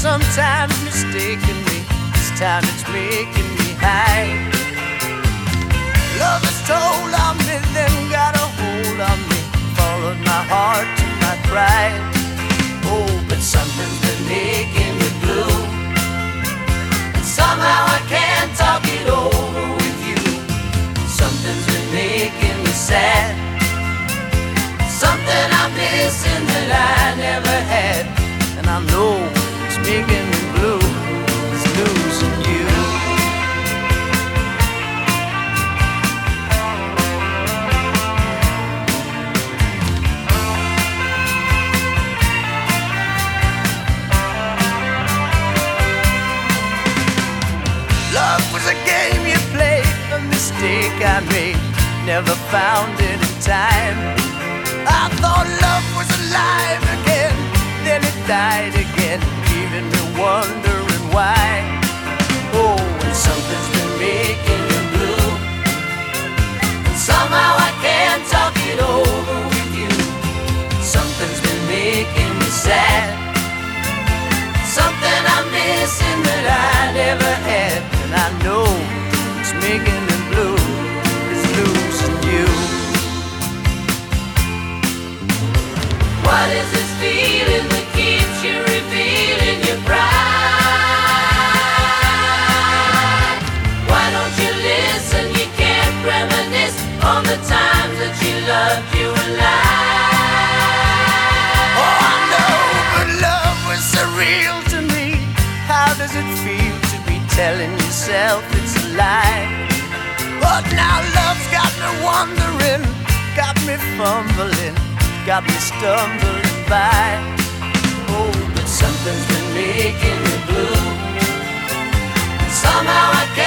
sometimes mistaken me. This time it's making me high. Love has told on me, then got a hold on me, followed my heart to my pride. Oh, but something's been making me blue, and somehow I can't talk it over with you. Something's been making me sad, something I'm missing that I never had. And I know it's making me blue, it's losing you. Love was a game you played, a mistake I made, never found it in time. I thought love was alive again, then it died again, leaving me wondering why. Oh, and something's been making you blue, and somehow I can't talk it over with you. Something's been making me sad, something I'm missing that I never had. And I know it's making me blue, it's losing you. What is this feeling that keeps you revealing your pride? Why don't you listen? You can't reminisce on the times that you loved you alive. Oh, I know, but love was surreal to me. How does it feel to be telling yourself it's a lie? But now love's got me wondering, got me fumbling, got me stumbling by. Oh, but something's been making me blue, somehow I can't